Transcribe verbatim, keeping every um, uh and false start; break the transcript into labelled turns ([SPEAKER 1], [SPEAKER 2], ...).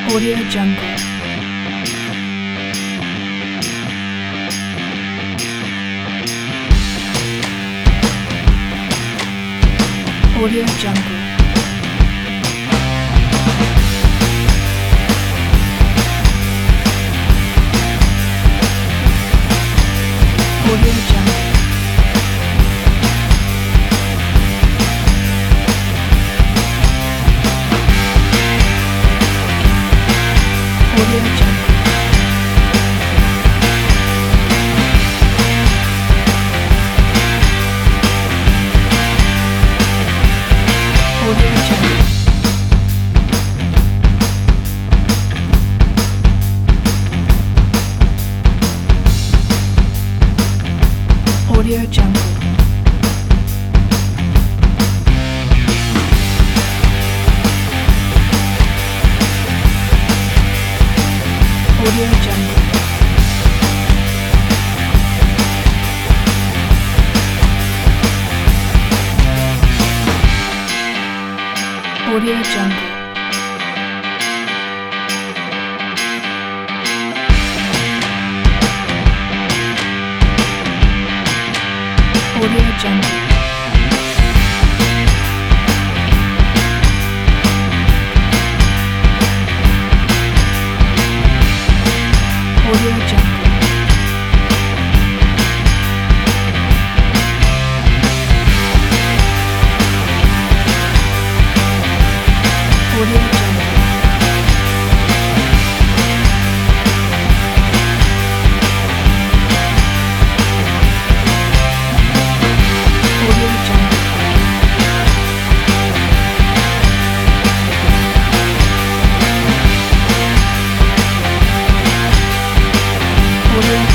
[SPEAKER 1] Audio Jungle. Audio Jungle. Audio Jungle. Audio Jungle. Audio Jungle. Audio Jungle. Audio Jungle. Audio Jungle. Audio Jungle. Audio Jungle. Audio Jungle. Audio Jungle. Audio